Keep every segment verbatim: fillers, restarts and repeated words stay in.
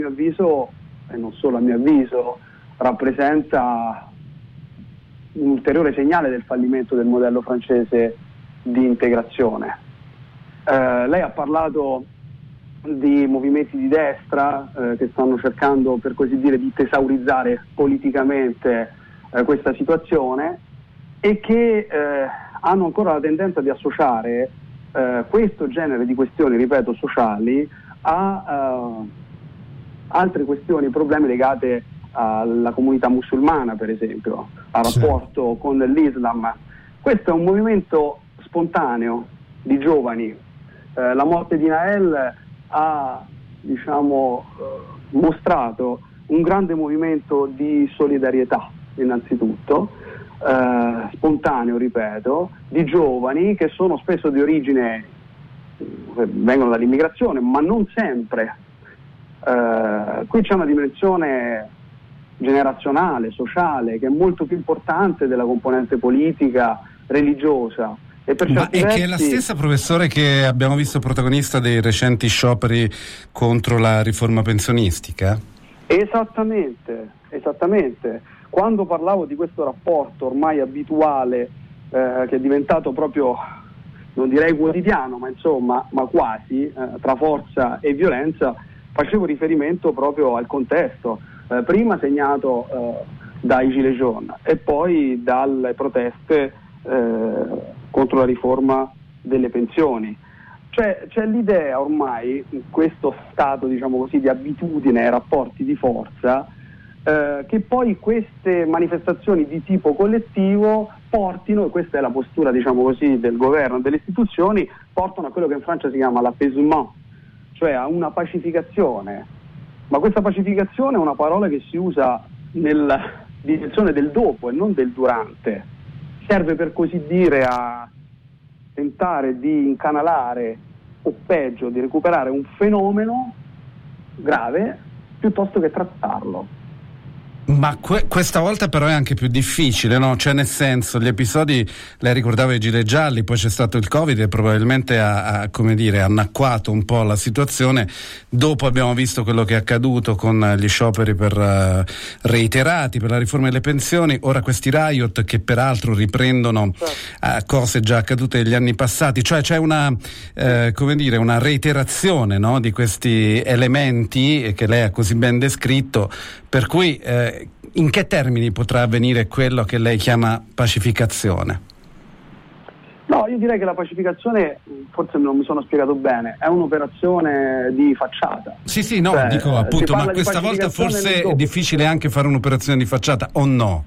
mio avviso, e non solo a mio avviso, rappresenta un ulteriore segnale del fallimento del modello francese di integrazione. Eh, lei ha parlato di movimenti di destra eh, che stanno cercando, per così dire, di tesaurizzare politicamente eh, questa situazione e che eh, hanno ancora la tendenza di associare eh, questo genere di questioni, ripeto, sociali a uh, altre questioni, problemi legate alla comunità musulmana, per esempio, al rapporto con l'Islam. Questo è un movimento spontaneo di giovani. Eh, la morte di Nael ha, diciamo, eh, mostrato un grande movimento di solidarietà, innanzitutto, eh, spontaneo, ripeto, di giovani che sono spesso di origine, vengono dall'immigrazione, ma non sempre. Eh, qui c'è una dimensione generazionale, sociale, che è molto più importante della componente politica, religiosa. E per Ma certi è versi... che è la stessa, professore, che abbiamo visto protagonista dei recenti scioperi contro la riforma pensionistica? Esattamente, esattamente. Quando parlavo di questo rapporto ormai abituale, eh, che è diventato proprio, non direi quotidiano, ma insomma, ma quasi, eh, tra forza e violenza, facevo riferimento proprio al contesto, eh, prima segnato eh, dai Gilets jaunes e poi dalle proteste eh, contro la riforma delle pensioni. Cioè c'è l'idea ormai, in questo stato, diciamo così, di abitudine ai rapporti di forza, eh, che poi queste manifestazioni di tipo collettivo portino, e questa è la postura, diciamo così, del governo e delle istituzioni, portano a quello che in Francia si chiama l'apaisement, cioè a una pacificazione. Ma questa pacificazione è una parola che si usa nella direzione del dopo e non del durante. Serve, per così dire, a tentare di incanalare o peggio di recuperare un fenomeno grave piuttosto che trattarlo. Ma que- questa volta però è anche più difficile, no? Cioè, nel senso, gli episodi, lei ricordava i gilet gialli, poi c'è stato il Covid e probabilmente ha, ha come dire, annacquato un po' la situazione. Dopo abbiamo visto quello che è accaduto con gli scioperi per uh, reiterati per la riforma delle pensioni, ora questi riot che peraltro riprendono uh, cose già accadute negli anni passati, cioè c'è una uh, come dire, una reiterazione, no? Di questi elementi che lei ha così ben descritto, per cui eh, in che termini potrà avvenire quello che lei chiama pacificazione? No, io direi che la pacificazione, forse non mi sono spiegato bene, è un'operazione di facciata. Sì, sì, no, cioè, dico appunto, ma questa volta forse è difficile anche fare un'operazione di facciata, o no?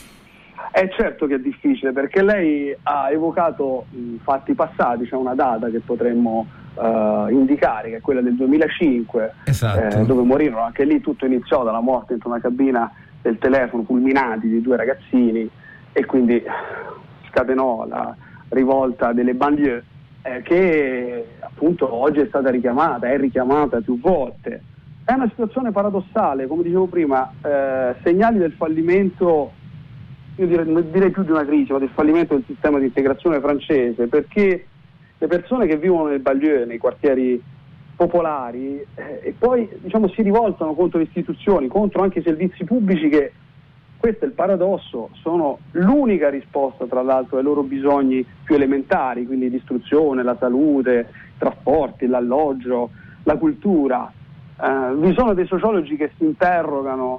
È certo che è difficile, perché lei ha evocato mh, fatti passati, c'è cioè una data che potremmo uh, indicare, che è quella del duemilacinque, esatto. eh, dove morirono, anche lì tutto iniziò dalla morte dentro una cabina del telefono, fulminati di due ragazzini, e quindi scatenò la rivolta delle banlieue, eh, che appunto oggi è stata richiamata, è richiamata più volte. È una situazione paradossale, come dicevo prima, eh, segnali del fallimento, io direi, non direi più di una crisi, ma del fallimento del sistema di integrazione francese, perché le persone che vivono nel banlieue, nei quartieri popolari, eh, e poi diciamo si rivoltano contro le istituzioni, contro anche i servizi pubblici che, questo è il paradosso, sono l'unica risposta tra l'altro ai loro bisogni più elementari, quindi l'istruzione, la salute, i trasporti, l'alloggio, la cultura. Eh, vi sono dei sociologi che si interrogano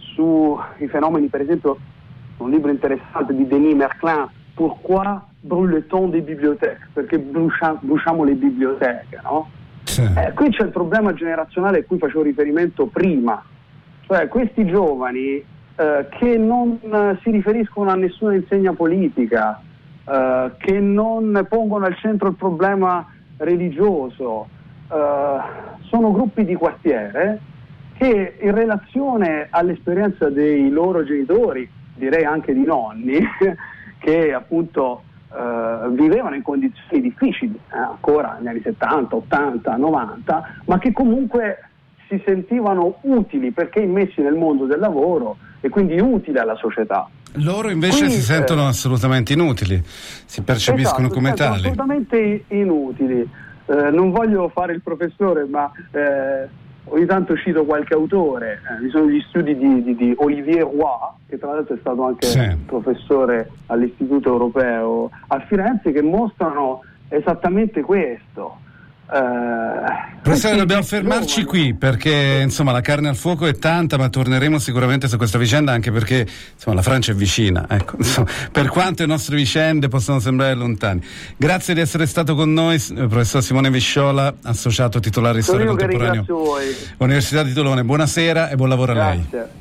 sui fenomeni, per esempio un libro interessante di Denis Merklin, Pourquoi brûle-t-on des bibliothèques? Perché brucia, bruciamo le biblioteche, no? Sì. Eh, qui c'è il problema generazionale a cui facevo riferimento prima, cioè questi giovani eh, che non eh, si riferiscono a nessuna insegna politica, eh, che non pongono al centro il problema religioso, eh, sono gruppi di quartiere che in relazione all'esperienza dei loro genitori, direi anche di nonni, che appunto eh, vivevano in condizioni difficili, eh, ancora negli anni settanta, ottanta, novanta, ma che comunque si sentivano utili perché immessi nel mondo del lavoro e quindi utili alla società. Loro invece quindi, si sentono eh, assolutamente inutili, si percepiscono esatto, come si tali. Assolutamente inutili. Eh, non voglio fare il professore, ma eh, ogni tanto cito qualche autore, eh, vi sono gli studi di, di, di Olivier Roy, che tra l'altro è stato anche sì. professore all'Istituto Europeo a Firenze, che mostrano esattamente questo. Eh, Professore, dobbiamo fermarci qui perché insomma la carne al fuoco è tanta, ma torneremo sicuramente su questa vicenda, anche perché insomma la Francia è vicina, ecco, insomma, per quanto le nostre vicende possano sembrare lontane. Grazie di essere stato con noi, professor Simone Visciola, associato titolare di Storia Contemporanea, Università di Tolone. Buonasera e buon lavoro a lei. Grazie.